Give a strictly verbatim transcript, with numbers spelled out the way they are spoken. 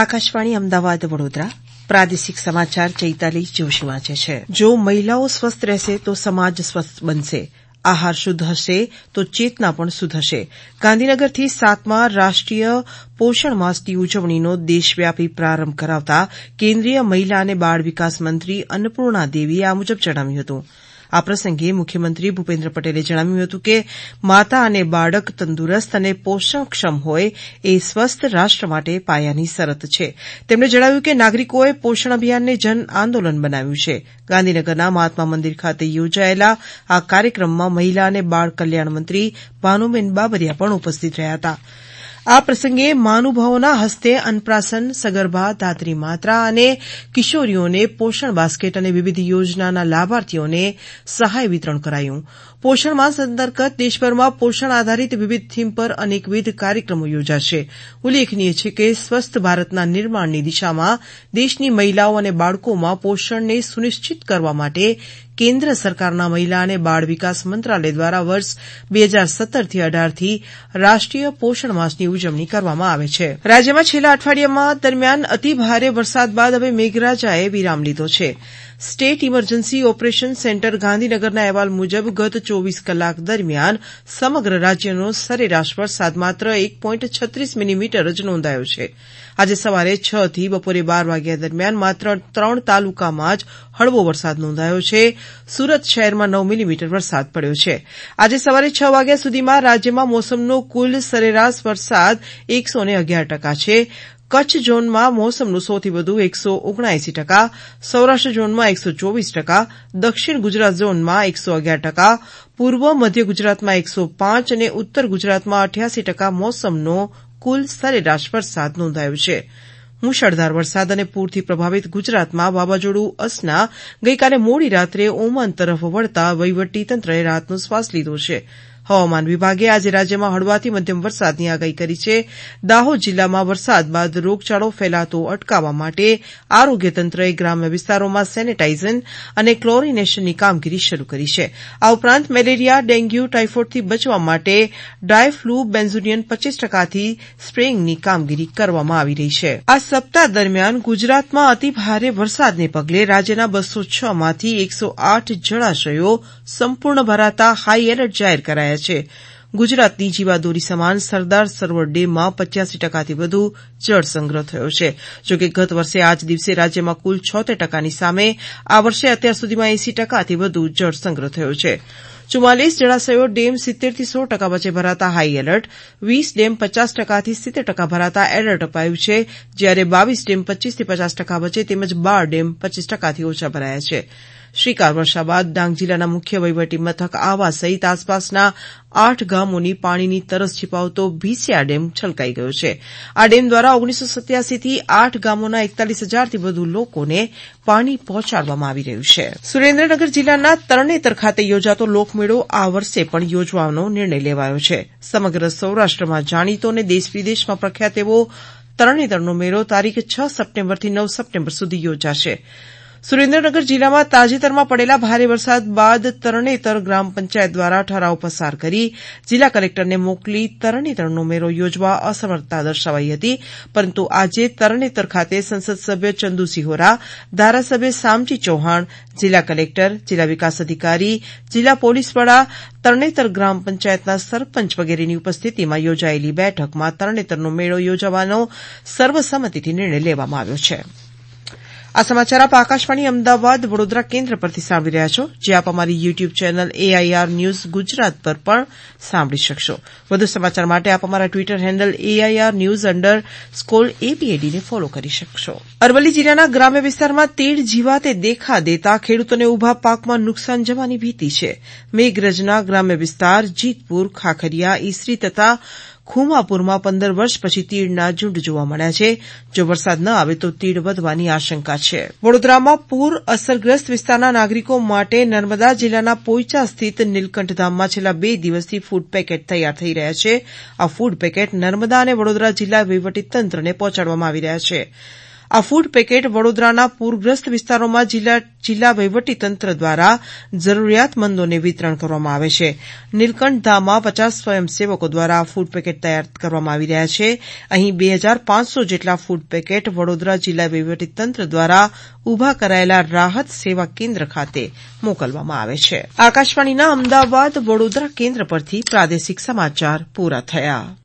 આકાશવાણી અમદાવાદ વડોદરા પ્રાદેશિક સમાચાર ચૈતાલી જોશી વાંચે છે. જો મહિલાઓ સ્વસ્થ રહેશે તો સમાજ સ્વસ્થ બનશે. આહાર શુદ્ધ હશે તો ચેતના પણ શુદ્ધ હશે. ગાંધીનગરથી સાતમા રાષ્ટ્રીય પોષણ માસની ઉજવણીનો દેશવ્યાપી પ્રારંભ કરાવતા કેન્દ્રીય મહિલા અને બાળ વિકાસ મંત્રી અન્નપૂર્ણા દેવીએ આ મુજબ જણાવ્યું હતું. આ પ્રસંગે મુખ્યમંત્રી ભૂપેન્દ્ર પટેલે જણાવ્યું હતું કે માતા અને બાળક તંદુરસ્ત અને પોષણક્ષમ હોય એ સ્વસ્થ રાષ્ટ્ર માટે પાયાની શરત છે. તેમણે જણાવ્યું કે નાગરિકોએ પોષણ અભિયાનને જન આંદોલન બનાવ્યું છે. ગાંધીનગરના મહાત્મા મંદિર ખાતે યોજાયેલા આ કાર્યક્રમમાં મહિલા અને બાળ કલ્યાણ મંત્રી ભાનુબેન બાબરિયા પણ ઉપસ્થિત રહ્યા હતા. આ પ્રસંગે મહાનુભાવોના હસ્તે અન્નપ્રાશન, સગર્ભા, ધાત્રી માત્રા અને કિશોરીઓને પોષણ બાસ્કેટ અને વિવિધ યોજનાના લાભાર્થીઓને સહાય વિતરણ કરાયું. પોષણ માસ અંતર્ગત દેશભરમાં પોષણ આધારિત વિવિધ થીમ પર અનેકવિધ કાર્યક્રમો યોજાશે. ઉલ્લેખનીય છે કે સ્વસ્થ ભારતના નિર્માણની દિશામાં દેશની મહિલાઓ અને બાળકોમાં પોષણને સુનિશ્ચિત કરવા માટે કેન્દ્ર સરકારના મહિલા અને બાળ વિકાસ મંત્રાલય દ્વારા વર્ષ બે હજાર સત્તરથી અઢારથી રાષ્ટ્રીય પોષણ માસની ઉજવણી કરવામાં આવે છે. રાજ્યમાં છેલ્લા અઠવાડિયામાં દરમિયાન અતિભારે વરસાદ બાદ હવે મેઘરાજાએ વિરામ લીધો છે. સ્ટેટ ઇમરજન્સી ઓપરેશન સેન્ટર ગાંધીનગરના અહેવાલ મુજબ ગત ચોવીસ કલાક દરમિયાન સમગ્ર રાજ્યનો સરેરાશ વરસાદ માત્ર એક પોઈન્ટ છત્રીસ મિલીમીટર જ નોંધાયો છે. આજે સવારે છ થી બપોરે બાર વાગ્યા દરમિયાન માત્ર ત્રણ તાલુકામાં જ હળવો વરસાદ નોંધાયો છે. સુરત શહેરમાં નવ મિલીમીટર વરસાદ પડ્યો છે. આજે સવારે છ વાગ્યા સુધીમાં રાજ્યમાં મોસમનો કુલ સરેરાશ વરસાદ એકસો ને અગિયાર ટકા છે. કચ્છ ઝોનમાં મોસમનું સૌથી વધુ એકસો ઓગણએંસી ટકા, સૌરાષ્ટ્ર ઝોનમાં એકસો ચોવીસ ટકા, દક્ષિણ ગુજરાત ઝોનમાં એકસો અગિયાર ટકા, પૂર્વ મધ્ય ગુજરાતમાં એકસો પાંચ અને ઉત્તર ગુજરાતમાં અઠ્યાસી ટકા મોસમનો કુલ સરેરાશ વરસાદ નોંધાયો છે. મુશળધાર વરસાદ અને પૂરથી પ્રભાવિત ગુજરાતમાં વાવાઝોડું અસના ગઈકાલે મોડી રાત્રે ઓમાન તરફ વળતા વહીવટીતંત્રએ રાહતનો શ્વાસ લીધો છે. હવામાન વિભાગે આજે રાજ્યમાં હળવાથી મધ્યમ વરસાદની આગાહી કરી છે. દાહોદ જિલ્લામાં વરસાદ બાદ રોગચાળો ફેલાતો અટકાવવા માટે આરોગ્ય તંત્રએ ગ્રામ્ય વિસ્તારોમાં સેનેટાઇઝેશન અને ક્લોરીનેશનની કામગીરી શરૂ કરી છે. આ ઉપરાંત મેલેરિયા, ડેન્ગ્યુ, ટાઇફોઇડથી બચવા માટે ડાયફ્લુ બેન્ઝોડિયન પચીસ ટકાથી સ્પ્રેઇંગની કામગીરી કરવામાં આવી રહી છે. આ સપ્તાહ દરમિયાન ગુજરાતમાં અતિભારે વરસાદને પગલે રાજ્યના બસો છ માંથી એકસો આઠ જળાશયો સંપૂર્ણ ભરાતા હાઈ એલર્ટ જાહેર કરાયા છે. ગુજરાતની જીવાદોરી સમાન સરદાર સરોવર ડેમમાં પચ્યાસી ટકાથી વધુ જળ સંગ્રહ થયો છે. જોકે ગત વર્ષે આ જ દિવસે રાજ્યમાં કુલ છોતેર ટકાની સામે આ વર્ષે અત્યાર સુધીમાં એંસી ટકાથી વધુ જળ સંગ્રહ થયો છે. ચુમ્માલીસ જળાશયો ડેમ સિત્તેરથી સો ટકા વચ્ચે ભરાતા હાઈ એલર્ટ, વીસ ડેમ પચાસ ટકાથી સિત્તેર ટકા ભરાતા એલર્ટ અપાયું છે, જ્યારે બાવીસ ડેમ પચીસથી પચાસ ટકા વચ્ચે તેમજ બાર ડેમ પચીસ ટકાથી ઓછા ભરાયા છે. શ્રીકાર વર્ષા બાદ ડાંગ જિલ્લાના મુખ્ય વહીવટી મથક આહવા સહિત આસપાસના આઠ ગામોની પાણીની તરસ છીપાવતો ભીસિયા ડેમ છલકાઈ ગયો છે. આ ડેમ દ્વારા ઓગણીસો સત્યાસીથી આઠ ગામોના એકતાલીસ હજારથી વધુ લોકોને પાણી પહોંચાડવામાં આવી રહ્યું છે. સુરેન્દ્રનગર જિલ્લાના તરણેતર ખાતે યોજાતો લોકમેળો આ વર્ષે પણ યોજવાનો નિર્ણય લેવાયો છે. સમગ્ર સૌરાષ્ટ્રમાં જાણીતો અને દેશ વિદેશમાં પ્રખ્યાત એવો તરણેતરનો મેળો તારીખ છ સપ્ટેમ્બરથી નવ સપ્ટેમ્બર સુધી યોજાશે. સુરેન્દ્રનગર જિલ્લામાં તાજેતરમાં પડેલા ભારે વરસાદ બાદ તરણેતર ગ્રામ પંચાયત દ્વારા ઠરાવ પસાર કરી જિલ્લા કલેક્ટરને મોકલી તરણેતરનો મેળો યોજવા અસમર્થતા દર્શાવાઈ હતી. પરંતુ આજે તરણેતર ખાતે સંસદ સભ્ય ચંદુ સિહોરા, ધારાસભ્ય શામજી ચૌહાણ, જિલ્લા કલેક્ટર, જિલ્લા વિકાસ અધિકારી, જિલ્લા પોલીસ વડા, તરણેતર ગ્રામ પંચાયતના સરપંચ વગેરેની ઉપસ્થિતિમાં યોજાયેલી બેઠકમાં તરણેતરનો મેળો યોજવાનો સર્વસંમતિથી નિર્ણય લેવામાં આવ્યો છે. આ સમાચાર આપ આકાશવાણી અમદાવાદ વડોદરા કેન્દ્ર પરથી સાંભળી રહ્યા છો, જે આપ અમારી YouTube channel AIR news Gujarat પર પણ સાંભળી શકશો. વધુ સમાચાર માટે આપ અમારા Twitter handle AIR news underscore એપીએડીને ફોલો કરી શકશો. અરવલ્લી જિલ્લાના ગ્રામ્ય વિસ્તારમાં તીડ જીવાતે દેખા દેતા ખેડૂતોને ઉભા પાકમાં નુકસાન જવાની ભીતિ છે. મેઘરજના ગ્રામ્ય વિસ્તાર જીતપુર, ખાખરિયા, ઈસરી તથા ખુમાપુરમાં પંદર વર્ષ પછી તીડના ઝુંડ જોવા મળ્યા છે. જો વરસાદ ન આવે તો તીડ વધવાની આશંકા છે. વડોદરામાં પૂર અસરગ્રસ્ત વિસ્તારના નાગરિકો માટે નર્મદા જિલ્લાના પોઈચા સ્થિત નીલકંઠધામમાં છેલ્લા બે દિવસથી ફૂડ પેકેટ તૈયાર થઈ રહ્યા છે. આ ફૂડ પેકેટ નર્મદા અને વડોદરા જિલ્લા વહીવટીતંત્રને પહોંચાડવામાં આવી રહ્યા છે. આ ફૂડ પેકેટ વડોદરાના પૂરગ્રસ્ત વિસ્તારોમાં જિલ્લા વહીવટીતંત્ર દ્વારા જરૂરિયાતમંદોને વિતરણ કરવામાં આવે છે. નીલકંઠ ધામમાં પચાસ સ્વયંસેવકો દ્વારા આ ફૂડ પેકેટ તૈયાર કરવામાં આવી રહ્યા છે. અહીં બે હજાર પાંચસો જેટલા ફૂડ પેકેટ વડોદરા જિલ્લા વહીવટીતંત્ર દ્વારા ઉભા કરાયેલા રાહત સેવા કેન્દ્ર ખાતે મોકલવામાં આવે છે. આકાશવાણીના અમદાવાદ વડોદરા કેન્દ્ર પરથી પ્રાદેશિક સમાચાર પૂરા થયા.